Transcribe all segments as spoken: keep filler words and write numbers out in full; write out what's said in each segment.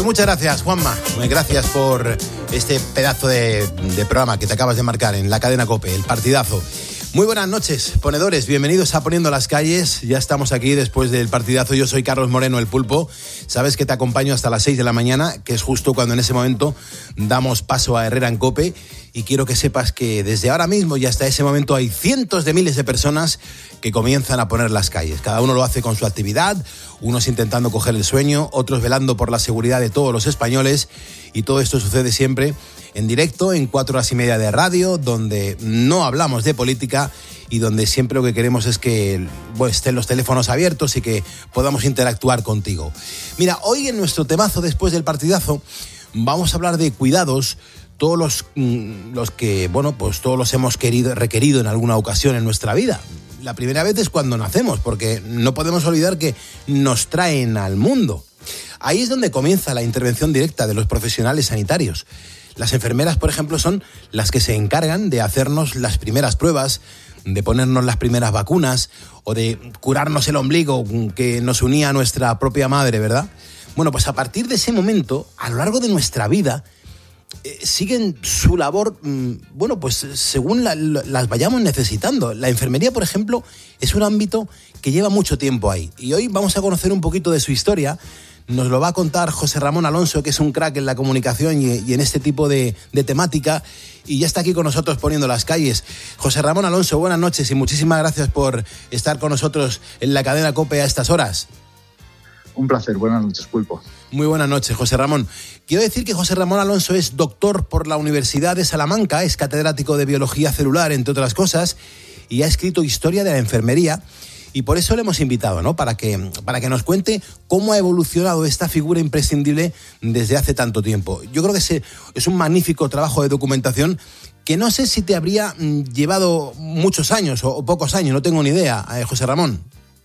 muchas gracias, Juanma. Gracias por este pedazo de, de programa que te acabas de marcar en la cadena COPE, el partidazo. Muy buenas noches, ponedores. Bienvenidos a Poniendo las Calles. Ya estamos aquí después del partidazo. Yo soy Carlos Moreno, el Pulpo. Sabes que te acompaño hasta las seis de la mañana, que es justo cuando en ese momento damos paso a Herrera en COPE. Y quiero que sepas que desde ahora mismo y hasta ese momento hay cientos de miles de personas que comienzan a poner las calles. Cada uno lo hace con su actividad, unos intentando coger el sueño, otros velando por la seguridad de todos los españoles. Y todo esto sucede siempre en directo, en cuatro horas y media de radio, donde no hablamos de política y donde siempre lo que queremos es que bueno, estén los teléfonos abiertos y que podamos interactuar contigo. Mira, hoy en nuestro temazo después del partidazo vamos a hablar de cuidados, todos los, los que, bueno, pues todos los hemos querido, requerido en alguna ocasión en nuestra vida. La primera vez es cuando nacemos, porque no podemos olvidar que nos traen al mundo. Ahí es donde comienza la intervención directa de los profesionales sanitarios. Las enfermeras, por ejemplo, son las que se encargan de hacernos las primeras pruebas, de ponernos las primeras vacunas o de curarnos el ombligo que nos unía a nuestra propia madre, ¿verdad? Bueno, pues a partir de ese momento, a lo largo de nuestra vida, eh, siguen su labor, mmm, bueno, pues según la, la, las vayamos necesitando. La enfermería, por ejemplo, es un ámbito que lleva mucho tiempo ahí. Y hoy vamos a conocer un poquito de su historia. Nos lo va a contar José Ramón Alonso, que es un crack en la comunicación y, y en este tipo de, de temática, y ya está aquí con nosotros poniendo las calles. José Ramón Alonso, buenas noches y muchísimas gracias por estar con nosotros en la cadena COPE a estas horas. Un placer, buenas noches, Pulpo. Muy buenas noches, José Ramón. Quiero decir que José Ramón Alonso es doctor por la Universidad de Salamanca, es catedrático de Biología Celular, entre otras cosas, y ha escrito Historia de la Enfermería. Y por eso le hemos invitado, ¿no? Para que, para que nos cuente cómo ha evolucionado esta figura imprescindible desde hace tanto tiempo. Yo creo que es, es un magnífico trabajo de documentación que no sé si te habría llevado muchos años o, o pocos años, no tengo ni idea, eh, José Ramón.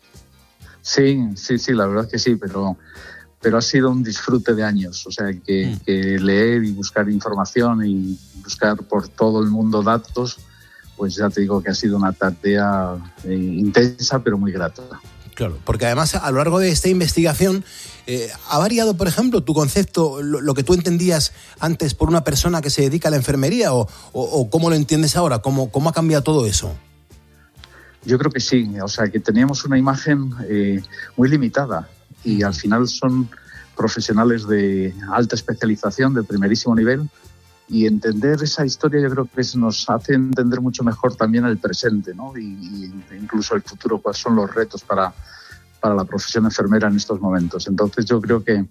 Sí, sí, sí, la verdad es que sí, pero, pero ha sido un disfrute de años. O sea, que, mm. que leer y buscar información y buscar por todo el mundo datos, pues ya te digo que ha sido una tarea eh, intensa, pero muy grata. Claro, porque además a lo largo de esta investigación eh, ha variado, por ejemplo, tu concepto, lo, lo que tú entendías antes por una persona que se dedica a la enfermería o, o, o cómo lo entiendes ahora, cómo, cómo ha cambiado todo eso. Yo creo que sí, o sea, que teníamos una imagen eh, muy limitada y al final son profesionales de alta especialización, de primerísimo nivel. Y entender esa historia yo creo que nos hace entender mucho mejor también el presente, ¿no? Y, y incluso el futuro, cuáles son los retos para, para la profesión enfermera en estos momentos. Entonces yo creo que,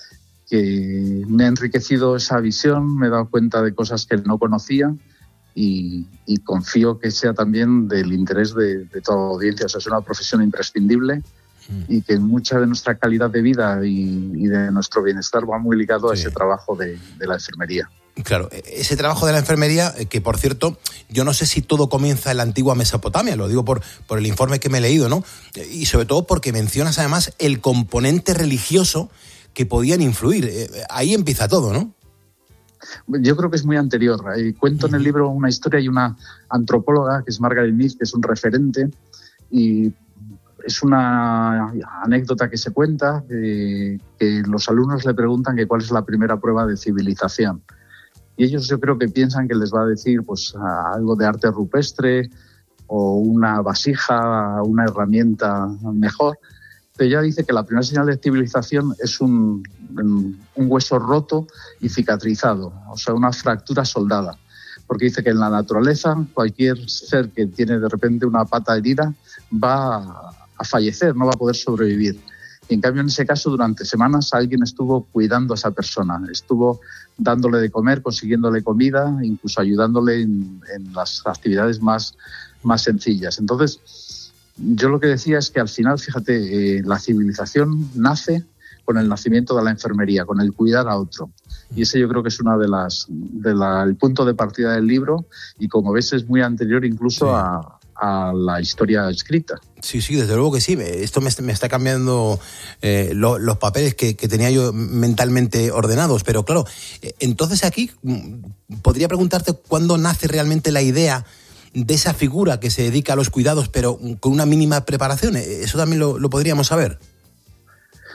que me ha enriquecido esa visión, me he dado cuenta de cosas que no conocía y, y confío que sea también del interés de, de toda la audiencia. O sea, es una profesión imprescindible y que mucha de nuestra calidad de vida y, y de nuestro bienestar va muy ligado sí. a ese trabajo de, de la enfermería. Claro, ese trabajo de la enfermería, que por cierto, yo no sé si todo comienza en la antigua Mesopotamia, lo digo por, por el informe que me he leído, ¿no? Y sobre todo porque mencionas además el componente religioso que podían influir. Ahí empieza todo, ¿no? Yo creo que es muy anterior. Cuento en el libro una historia y una antropóloga, que es Margaret Mead, que es un referente, y es una anécdota que se cuenta, eh, que los alumnos le preguntan que cuál es la primera prueba de civilización. Y ellos yo creo que piensan que les va a decir pues algo de arte rupestre o una vasija, una herramienta mejor. Pero ella dice que la primera señal de civilización es un, un hueso roto y cicatrizado, o sea, una fractura soldada. Porque dice que en la naturaleza cualquier ser que tiene de repente una pata herida va a fallecer, no va a poder sobrevivir. Y en cambio, en ese caso, durante semanas alguien estuvo cuidando a esa persona, estuvo dándole de comer, consiguiéndole comida, incluso ayudándole en, en las actividades más, más sencillas. Entonces, yo lo que decía es que al final, fíjate, eh, la civilización nace con el nacimiento de la enfermería, con el cuidar a otro. Y ese yo creo que es uno de las, de la, el punto de partida del libro y, como ves, es muy anterior incluso sí. a... a la historia escrita. Sí, sí, desde luego que sí. Esto me, me está cambiando eh, lo, los papeles que, que tenía yo mentalmente ordenados. Pero claro, entonces aquí podría preguntarte cuándo nace realmente la idea de esa figura que se dedica a los cuidados, pero con una mínima preparación. ¿Eso también lo, lo podríamos saber?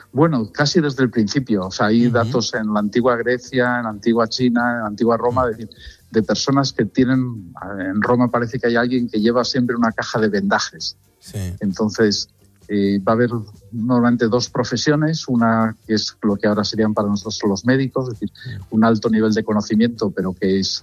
Bueno, casi desde el principio. O sea, hay uh-huh. datos en la antigua Grecia, en la antigua China, en la antigua Roma, uh-huh. de, de personas que tienen... En Roma parece que hay alguien que lleva siempre una caja de vendajes. Sí. Entonces, eh, va a haber normalmente dos profesiones, una que es lo que ahora serían para nosotros los médicos, es decir, uh-huh. un alto nivel de conocimiento, pero que es...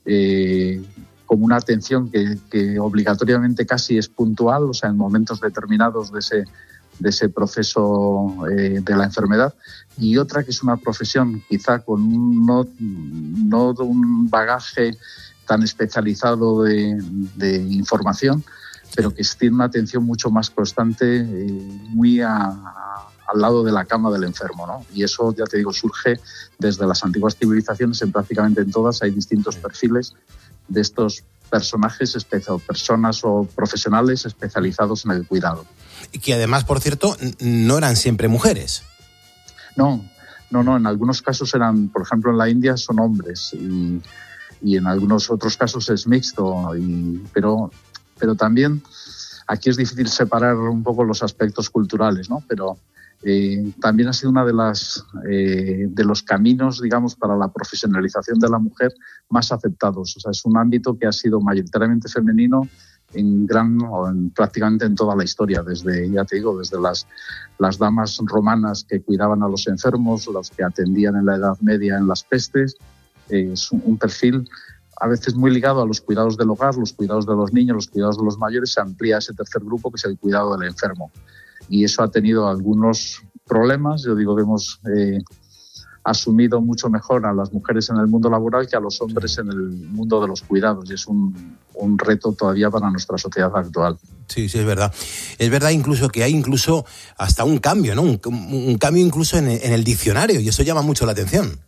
Eh, como una atención que, que obligatoriamente casi es puntual, o sea, en momentos determinados de ese, de ese proceso eh, de la enfermedad, y otra que es una profesión quizá con un, no, no un bagaje tan especializado de, de información, pero que tiene una atención mucho más constante, eh, muy a, a, al lado de la cama del enfermo, ¿no? Y eso, ya te digo, surge desde las antiguas civilizaciones, en prácticamente en todas hay distintos perfiles de estos personajes, espe- personas o profesionales especializados en el cuidado. Y que además, por cierto, no eran siempre mujeres. No, no, no. En algunos casos eran, por ejemplo, en la India son hombres y, y en algunos otros casos es mixto. Y, pero, pero también aquí es difícil separar un poco los aspectos culturales, ¿no? Pero Eh, también ha sido una de las eh, de los caminos, digamos, para la profesionalización de la mujer más aceptados. O sea, es un ámbito que ha sido mayoritariamente femenino en gran o en, prácticamente en toda la historia, desde, ya te digo, desde las, las damas romanas que cuidaban a los enfermos, los que atendían en la Edad Media en las pestes. Eh, es un, un perfil a veces muy ligado a los cuidados del hogar, los cuidados de los niños, los cuidados de los mayores. Se amplía ese tercer grupo que es el cuidado del enfermo. Y eso ha tenido algunos problemas. Yo digo que hemos eh, asumido mucho mejor a las mujeres en el mundo laboral que a los hombres en el mundo de los cuidados. Y es un, un reto todavía para nuestra sociedad actual. Sí, sí, es verdad. Es verdad incluso que hay incluso hasta un cambio, ¿no? Un, un cambio incluso en el, en el diccionario, y eso llama mucho la atención.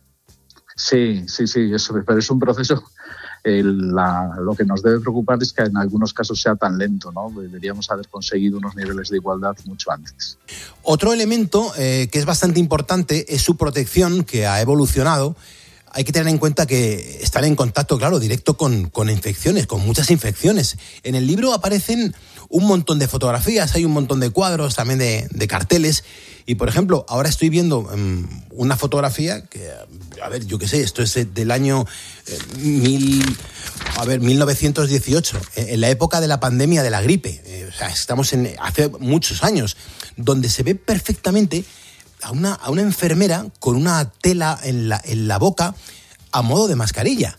Sí, sí, sí, eso, pero es un proceso... El, la, lo que nos debe preocupar es que en algunos casos sea tan lento, ¿no? Deberíamos haber conseguido unos niveles de igualdad mucho antes. Otro elemento eh, que es bastante importante es su protección, que ha evolucionado. Hay que tener en cuenta que están en contacto, claro, directo con, con infecciones, con muchas infecciones. En el libro aparecen un montón de fotografías, hay un montón de cuadros, también de, de carteles. Y, por ejemplo, ahora estoy viendo um, una fotografía que, a ver, yo qué sé, esto es del año eh, mil, a ver, mil novecientos dieciocho, en la época de la pandemia de la gripe. Eh, o sea, estamos en hace muchos años, donde se ve perfectamente a una, a una enfermera con una tela en la, en la boca a modo de mascarilla.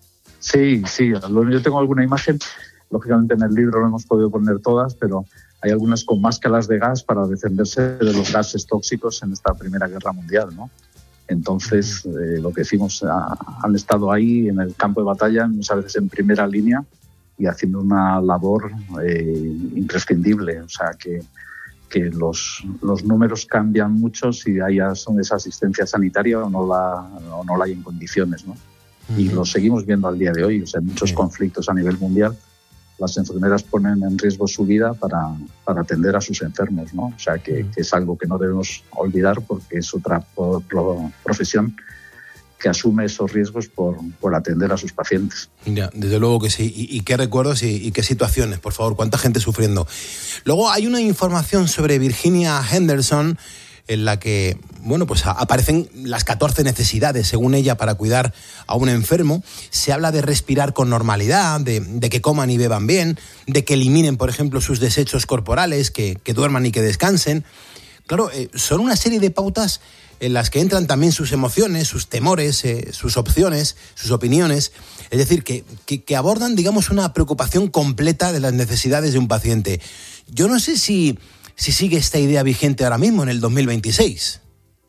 Sí, sí, yo tengo alguna imagen. Lógicamente en el libro no hemos podido poner todas, pero hay algunas con máscaras de gas para defenderse de los gases tóxicos en esta Primera Guerra Mundial, ¿no? Entonces, eh, lo que decimos, ha, han estado ahí en el campo de batalla, muchas veces en primera línea y haciendo una labor eh, imprescindible. O sea, que, que los, los números cambian mucho si hay esa asistencia sanitaria o no la, o no la hay en condiciones, ¿no? Uh-huh. Y lo seguimos viendo al día de hoy. O sea, en muchos uh-huh. conflictos a nivel mundial, las enfermeras ponen en riesgo su vida para, para atender a sus enfermos, ¿no? O sea, que, que es algo que no debemos olvidar porque es otra pro, pro, profesión que asume esos riesgos por, por atender a sus pacientes. Ya, desde luego que sí. ¿Y, y qué recuerdos y, y qué situaciones? Por favor, ¿cuánta gente sufriendo? Luego hay una información sobre Virginia Henderson en la que, bueno, pues aparecen las catorce necesidades, según ella, para cuidar a un enfermo. Se habla de respirar con normalidad, de, de que coman y beban bien, de que eliminen, por ejemplo, sus desechos corporales, que, que duerman y que descansen. Claro, eh, son una serie de pautas en las que entran también sus emociones, sus temores, eh, sus opciones, sus opiniones. Es decir, que, que, que abordan, digamos, una preocupación completa de las necesidades de un paciente. Yo no sé si... si sigue esta idea vigente ahora mismo, en el dos mil veintiséis.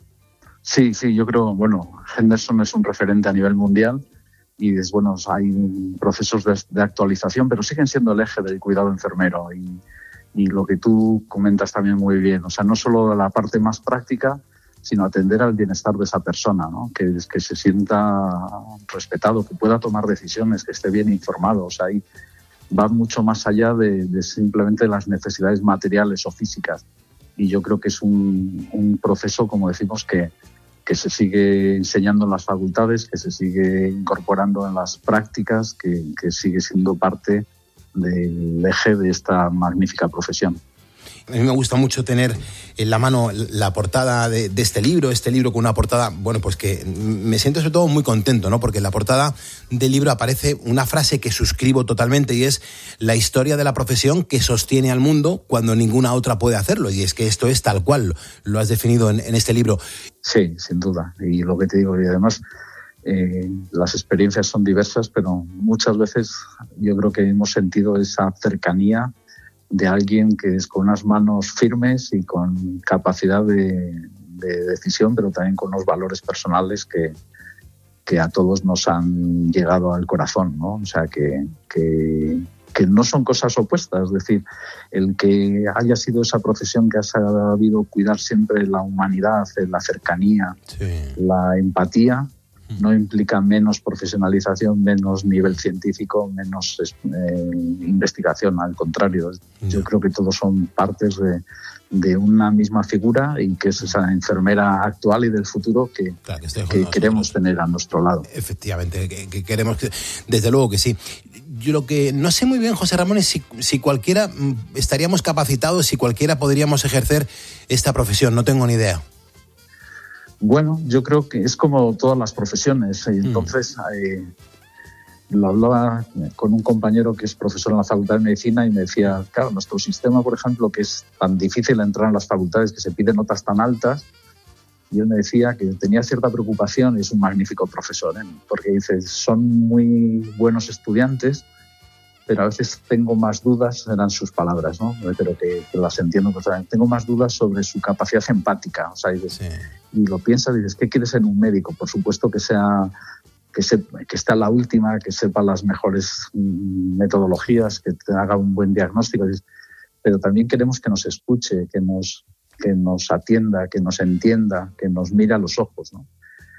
Sí, sí, yo creo, bueno, Henderson es un referente a nivel mundial y es, bueno, hay procesos de, de actualización, pero siguen siendo el eje del cuidado enfermero y, y lo que tú comentas también muy bien, o sea, no solo la parte más práctica, sino atender al bienestar de esa persona, ¿no? Que, que se sienta respetado, que pueda tomar decisiones, que esté bien informado, o sea, hay va mucho más allá de, de simplemente las necesidades materiales o físicas. Y yo creo que es un, un proceso, como decimos, que, que se sigue enseñando en las facultades, que se sigue incorporando en las prácticas, que, que sigue siendo parte del eje de esta magnífica profesión. A mí me gusta mucho tener en la mano la portada de, de este libro, este libro con una portada, bueno, pues que me siento sobre todo muy contento, ¿no? Porque en la portada del libro aparece una frase que suscribo totalmente y es la historia de la profesión que sostiene al mundo cuando ninguna otra puede hacerlo. Y es que esto es tal cual lo has definido en, en este libro. Sí, sin duda. Y lo que te digo, y además eh, las experiencias son diversas, pero muchas veces yo creo que hemos sentido esa cercanía de alguien que es con unas manos firmes y con capacidad de, de decisión, pero también con unos valores personales que, que a todos nos han llegado al corazón, ¿no? O sea, que, que, que no son cosas opuestas. Es decir, el que haya sido esa profesión que ha sabido cuidar siempre la humanidad, la cercanía, sí, la empatía, no implica menos profesionalización, menos nivel científico, menos eh, investigación. Al contrario, yo creo que todos son partes de, de una misma figura y que es esa enfermera actual y del futuro que, claro, que, que queremos tener a nuestro lado. Efectivamente, que, que queremos, que, desde luego que sí. Yo lo que no sé muy bien, José Ramón, es si, si cualquiera estaríamos capacitados, si cualquiera podríamos ejercer esta profesión. No tengo ni idea. Bueno, yo creo que es como todas las profesiones. Entonces, eh, lo hablaba con un compañero que es profesor en la Facultad de Medicina y me decía, claro, nuestro sistema, por ejemplo, que es tan difícil entrar en las facultades, que se piden notas tan altas, y él me decía que tenía cierta preocupación, y es un magnífico profesor, ¿eh? Porque dice, son muy buenos estudiantes, pero a veces tengo más dudas, eran sus palabras, ¿no? Pero que, que las entiendo totalmente. Tengo más dudas sobre su capacidad empática. O sea, y, dices, sí. y lo piensas y dices, ¿qué quieres en un médico? Por supuesto que sea que, se, que esté a la última, que sepa las mejores metodologías, que te haga un buen diagnóstico. Pero también queremos que nos escuche, que nos, que nos atienda, que nos entienda, que nos mire a los ojos, ¿no?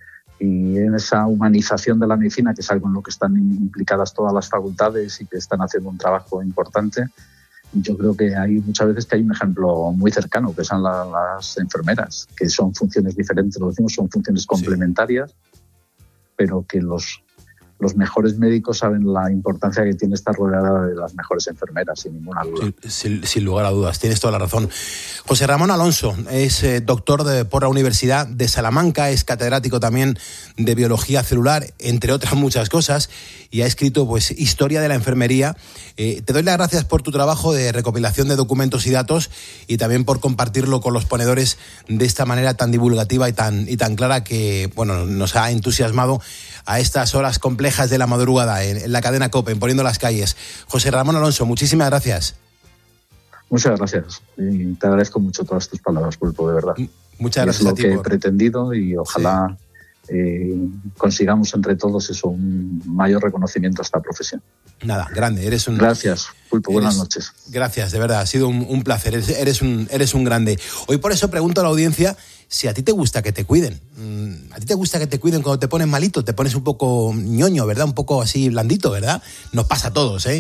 Y en esa humanización de la medicina, que es algo en lo que están implicadas todas las facultades y que están haciendo un trabajo importante, yo creo que hay muchas veces que hay un ejemplo muy cercano, que son la, las enfermeras, que son funciones diferentes, lo decimos, son funciones complementarias, sí, pero que los, los mejores médicos saben la importancia que tiene estar rodeada de las mejores enfermeras, sin ninguna duda. Sin, sin, sin lugar a dudas, tienes toda la razón. José Ramón Alonso es eh, doctor de, por la Universidad de Salamanca, es catedrático también de biología celular, entre otras muchas cosas, y ha escrito pues Historia de la enfermería. Eh, te doy las gracias por tu trabajo de recopilación de documentos y datos y también por compartirlo con los ponedores de esta manera tan divulgativa y tan, y tan clara que bueno, nos ha entusiasmado a estas horas complejas de la madrugada en, en la cadena COPE, en Poniendo las Calles. José Ramón Alonso, muchísimas gracias. Muchas gracias. Y te agradezco mucho todas tus palabras, Pulpo, de verdad. Muchas gracias. Es lo a ti que por... he pretendido y ojalá sí. eh, consigamos entre todos eso, un mayor reconocimiento a esta profesión. Nada, grande. Eres un... Gracias, Pulpo. Eres... Buenas noches. Gracias, de verdad. Ha sido un, un placer. Eres, eres, un, eres un grande. Hoy por eso pregunto a la audiencia si a ti te gusta que te cuiden. ¿A ti te gusta que te cuiden cuando te pones malito? Te pones un poco ñoño, ¿verdad? Un poco así blandito, ¿verdad? Nos pasa a todos, ¿eh?